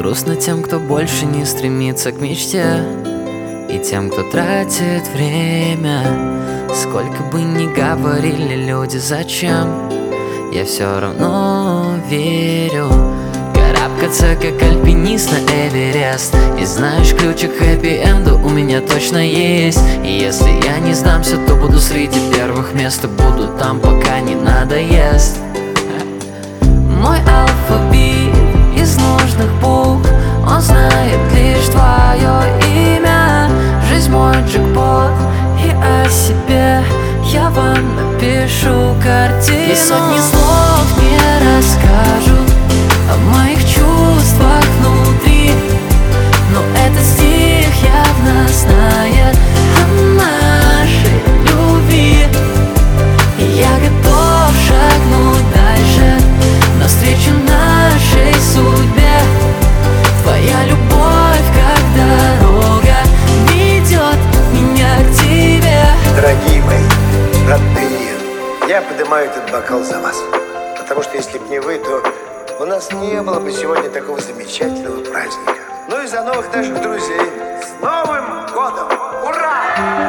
Грустно тем, кто больше не стремится к мечте, и тем, кто тратит время. Сколько бы ни говорили люди зачем, я все равно верю. Карабкаться как альпинист на Эверест. И знаешь, ключик к хэппи-энду у меня точно есть. И если я не сдамся, то буду среди первых мест. И буду там, пока не надоест. Мой алфавит из нужных букв, он знает лишь твое имя. Жизнь мой джекпот, и о себе я вам напишу картину. И сотни слов не расскажу о моих чувствах внутри, но этот стих явно знает о нашей любви. И я готов шагнуть дальше, навстречу нашей судьбе. Твоя любовь, как дорога, ведет меня к тебе. Дорогие мои, родные, я поднимаю этот бокал за вас, потому что если б не вы, то у нас не было бы сегодня такого замечательного праздника. Ну и за новых наших друзей. С Новым годом! Ура!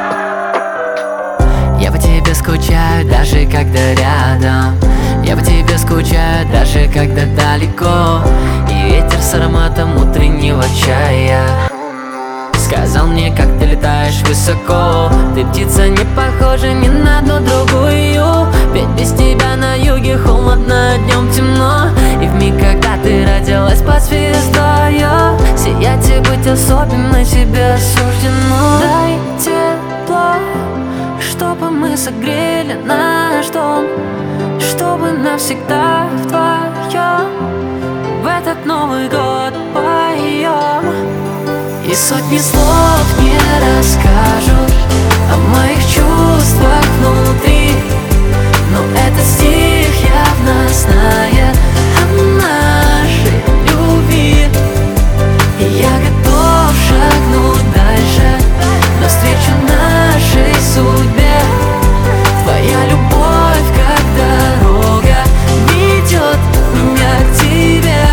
Я по тебе скучаю, даже когда рядом. Я по тебе скучаю, даже когда далеко. И ветер с ароматом утреннего чая сказал мне, как ты летаешь высоко. Ты птица, не похожа ни на одну другую. Ведь без тебя на юге холодно, днем темно. И вмиг, когда ты родилась под звездою, сиять и быть особенной тебе суждено. Дай тепло, чтобы мы согрели наш дом, чтобы навсегда вдвоем в этот Новый год поем. И сотни слов не расскажут о моих чувствах внутри, но этот стих явно знает о нашей любви. И я готов шагнуть дальше, навстречу нашей судьбе. Твоя любовь, как дорога, ведет меня к тебе.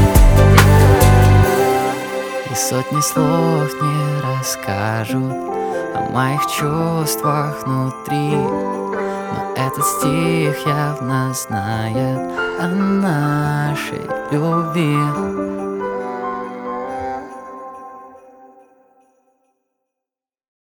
И сотни слов не расскажут о моих чувствах внутри, но этот стих явно знает о нашей любви.